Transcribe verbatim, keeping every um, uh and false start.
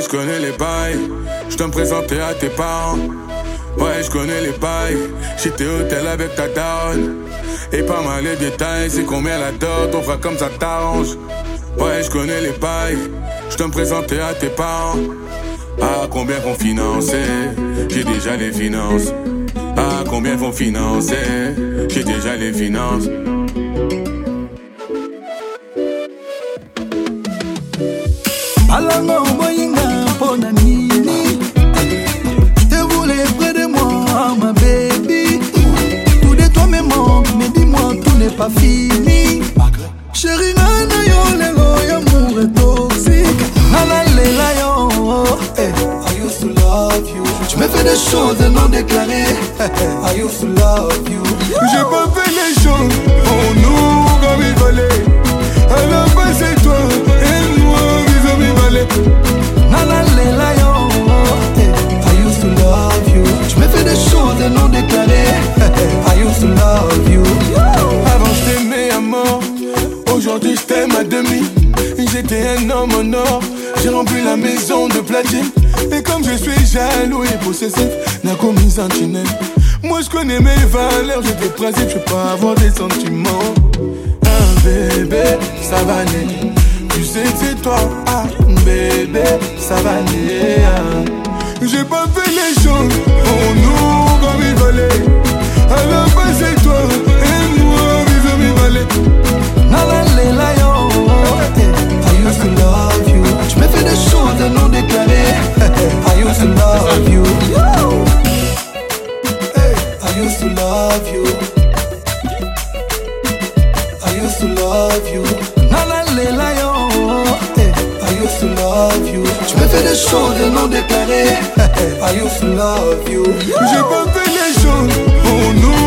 je connais les bails. Je te me présenter à tes parents. Ouais, je connais les bails. J'étais hôtel avec ta daronne. Et pas mal les détails, c'est combien la dot, on fera comme ça t'arrange. Ouais, je connais les bails. Je te me présenter à tes parents. Ah, combien vont financer? J'ai déjà les finances. Ah, combien vont financer? J'ai déjà les finances. Alanga oboyinga pona nini? Je te voulais près de moi, ma baby. Tout de toi même, mais dis-moi tout n'est pas fini. Chérie, nana yo lelo y'amour est toxique. Nana lela yo. I used to love you. Tu me fais des choses non déclarées. I used to love you. J'ai pas fait les choses pour nous comme il fallait. À la fin c'est toi et moi vis-à-vis balai. Nana lela yo. I used to love you. Tu me fais des choses non déclarées. I used to love you. Avant je t'aimais à mort, aujourd'hui je t'aime à demi. J'étais un homme en or, j'ai rempli la maison de platine. Et comme je suis jaloux et possessif, n'a commis sentinelle. Moi je connais mes valeurs, j'ai des principes, je peux pas avoir des sentiments. Un bébé, ça va aller. Tu sais que c'est toi, ah bébé, ça va aller. Ah. J'ai pas fait les choses pour nous comme il fallait. À la fin c'est toi et moi vis-à-vis balai. Nana lela yo. I used to love you. Tu me fais des choses non déclarées. I used to love you. I used to love you. I used to love you. Nana lela yo. I used to love you. Tu me fais des choses non déclarées. I used to love you. J'ai pas fait les choses pour nous